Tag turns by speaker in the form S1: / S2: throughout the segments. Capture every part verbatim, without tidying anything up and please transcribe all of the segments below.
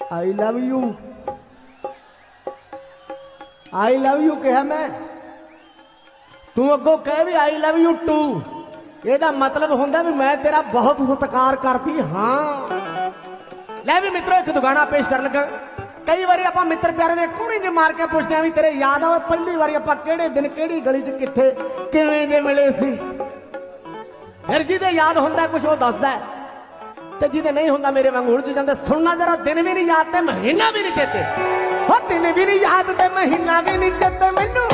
S1: I love you I love you कहा मैं तू अगों कह भी आई लव यू टू ਇਹਦਾ मतलब ਹੁੰਦਾ भी मैं तेरा बहुत सत्कार करती हाँ ले भी मित्रों एक दुगाना पेश कर लगा कई बार आप मित्र प्यारे ने कूड़ी च मार के पुछते भी तेरे याद आवे पहली बार आप किहड़े दिन किहड़ी गली च किथे किवें जे मिले सी फिर जिहदे याद हुंदा कुछ वो दसदा ते जिहदे नहीं हुंदा मेरे वांग उलझ जांदे सुनना जरा दिन भी नहीं याद ते महीना भी नहीं चेते हो दिन भी नहीं याद ते महीना भी नहीं चेते मैनू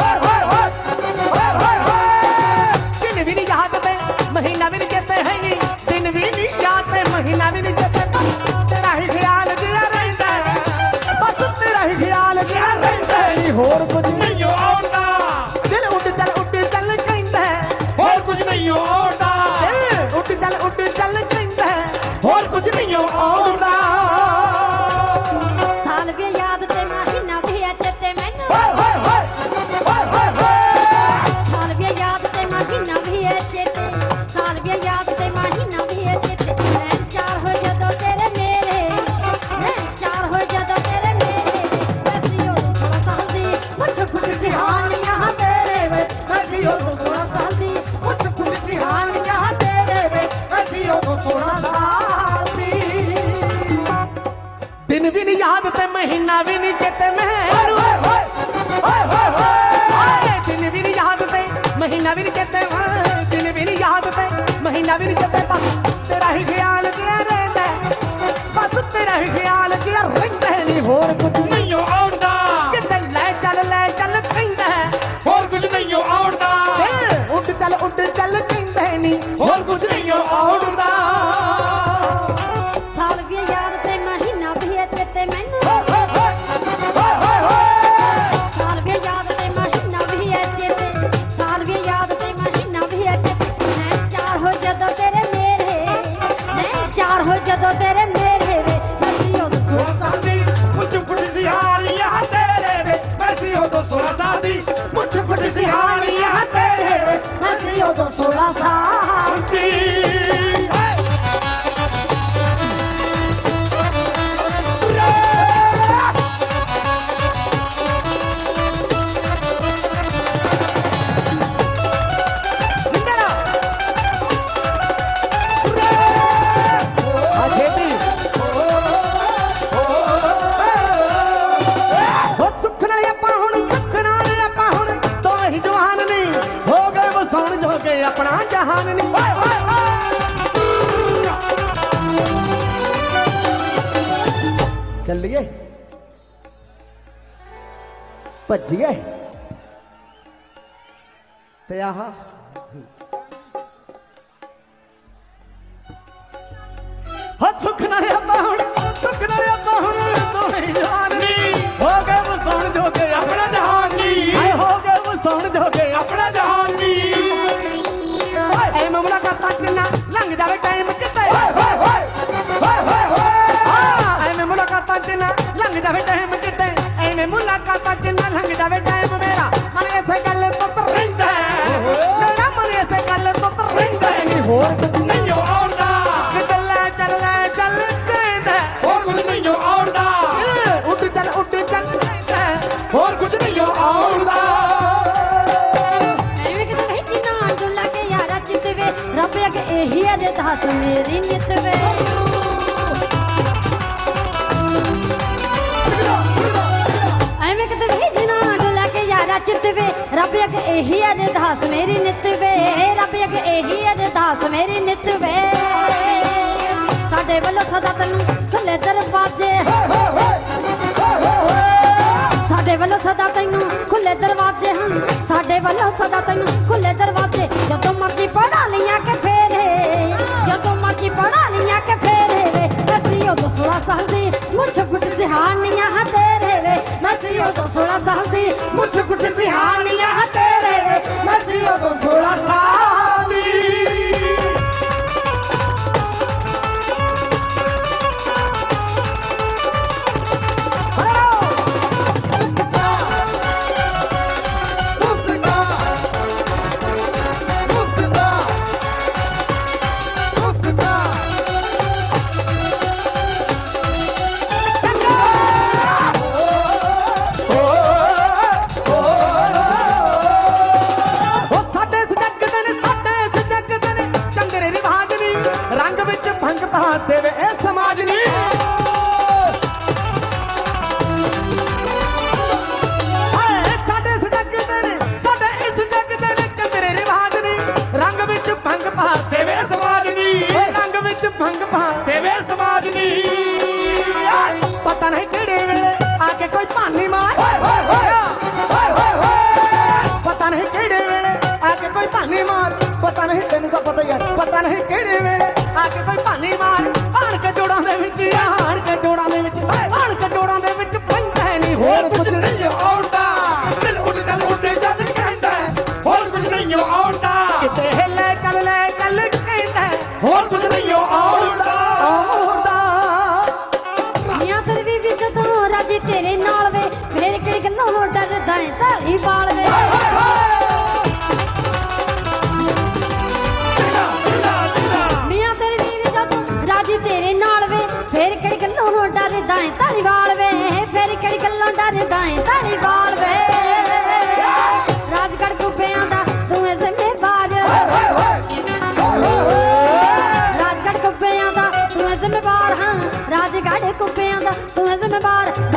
S1: दिन भी नहीं याद ते महीना भी नहीं चेते है नी दिन भी नहीं याद ते महीना भी नहीं चेते तेरा ही ख्याल जिया रहिंदा बस तेरा ही ख्याल जिया रहिंदा होर कुछ नहीं होंदा दिल उड़ चल उड़ चल कहंदा होर कुछ नहीं होंदा दिल उड़ चल उड़ चल कहंदा होर कुछ नहीं होंदा
S2: साल भी याद ते महीना भी चेते मैनू साल भी याद ते महीना भी चेते साल भी याद ते महीना भी चेते मैं चार हो जदों तेरे मेरे मैं चार हो जदों तेरे मेरे ऐसी हो थोड़ा साल दी मुझ फुट सी हानियां तेरे वे ऐसी हो थोड़ा साल दी मुझ फुट सी हानियां तेरे वे ऐसी हो थोड़ा साल दी
S1: दिन भी नहीं याद ते महीना भी नहीं चेते मैनू दिन भी नहीं याद ते महीना भी नहीं चेते दिन भी नहीं याद ते महीना भी नहीं चेते बस तेरा ही ख्याल किया रहता बस तेरा ही ख्याल किया रहता नहीं होर कुछ नहीं आउंदा किते ले चल ले चल कहंदा होर कुछ नहीं आउंदा उड़ चल उड़ चल कहंदा नहीं होर कुछ नहीं आउंदा
S2: साल भी याद ते महीना भी चेते मैनू साल भी याद ते महीना भी चेते साल भी याद ते महीना भी चेते मैं चार हो जदों तेरे मेरे मैं चार हो जदों तेरे मेरे वे ऐसी हो तो सोलह साल दी
S1: मुझ फुट सी हालियां तेरे वे ऐसी हो तो सोलह साल दी मुझ फुट सी हालियां तेरे वे
S2: ऐसी हो तो सोलह साल
S1: दी अपना जहान नहीं चलिए भजिए ते आह सुख ना सुख ना तो जहान नहीं हो गए वो सोन जो के अपना जहान नहीं हो गए वो सोन जो के अपना जहान नहीं मुलाकात चिन्ना लंघ जावे टाइम किते ऐਵੇਂ ਮੁਲਾਕਾਤਾਂ चिन्ना लंघ जावे टाइम किते ऐਵੇਂ ਮੁਲਾਕਾਤਾਂ चिन्ना लंघ जावे टाइम मेरा मन इसे गल तो तरंदा मेरा मन इसे गल तो तरंदा नहीं होर कुछ नहीं आउंदा चल चल चल कहंदा होर कुछ नहीं आउंदा उड़ चल उड़ चल कहंदा होर कुछ नहीं आउंदा
S2: रब अगे यही है दस मेरी नित वे ऐवें किते भेजना डोला के यारा चित वे रब अगे यही है दस मेरी नित वे रब अगे यही है दस मेरी नित वे साडे वल्लों सदा तैनूं खुले दरवाजे साडे वल्लों सदा तैनूं खुले दरवाजे हैं साडे वल्लों सदा तैनूं खुले दरवाजे जदों मर्जी पढ़ा लिया के फेरे जदों मर्जी पढ़ा लिया के फेरे वे ऐसी हो तो सोलह साल दी मुझ फुट सिहानियां तेरे वे ऐसी हो तो सोलह साल दी मुझ फुट सिहानियां तेरे वे ऐसी हो तो सोलह साल दी Let's go!
S1: ਪਤਾ ਨਹੀਂ ਕਿਹੜੇ ਵੇਲੇ ਆ ਕੇ ਕੋਈ ਭਾਨੀ ਮਾਰ ਆਣ ਕੇ ਜੋੜਾਂ ਦੇ ਵਿੱਚ ਆਣ ਕੇ ਜੋੜਾਂ ਦੇ ਵਿੱਚ ਆਣ ਕੇ ਜੋੜਾਂ ਦੇ ਵਿੱਚ ਪੈਂਦਾ ਨਹੀਂ ਹੋਰ ਕੁਝ ਨਹੀਂ
S3: ਆਉਂਦਾ ਦਿਲ ਉੱਡ ਚੱਲ ਉੱਡੇ ਜਦ ਕਹਿੰਦਾ ਹੋਰ ਕੁਝ ਨਹੀਂ ਆਉਂਦਾ
S1: ਕਿਤੇ ਹਿੱਲੇ ਚੱਲ ਲੈ ਚੱਲ ਕਹਿੰਦਾ
S3: ਹੋਰ ਕੁਝ ਨਹੀਂ ਆਉਂਦਾ
S1: ਆਉਂਦਾ
S2: ਮੀਆਂ ਤੇਰੀ ਬੀਬੀ ਜਦੋਂ ਰਾਜੀ ਤੇਰੇ ਨਾਲ ਵੇ ਫੇਰ ਕਿਹੜੀ ਗੱਲੋਂ ਨੂੰ ਡਰਦਾ ਏ ਧਾਰੀ ਵਾਲ ਵੇ ਮੀਆਂ ਤੇਰੀ ਬੀਬੀ ਜਦੋਂ ਰਾਜੀ ਤੇਰੇ ਨਾਲ ਵੇ ਫੇਰ ਕਿਹੜੀ ਗੱਲੋਂ ਨੂੰ ਡਰਦਾ ਏ ਧਾਰੀ ਵਾਲ ਵੇ ਫੇਰ ਕਿਹੜੀ ਗੱਲੋਂ ਡਰਦਾ ਏ ਧਾਰੀ ਵਾਲ ਵੇ ਰਾਜਗੜ੍ਹ ਕੁੱਬਿਆਂ ਦਾ ਤੂੰ ਐ ਜ਼ਿੰਮੇਵਾਰ ਰਾਜਗੜ੍ਹ ਕੁੱਬਿਆਂ ਦਾ ਤੂੰ ਐ ਜ਼ਿੰਮੇਵਾਰ ਹਾਂ ਰਾਜਗੜ੍ਹ ਕੁੱਬਿਆਂ ਦਾ ਤੂੰ ਐ ਜ਼ਿੰਮੇਵਾਰ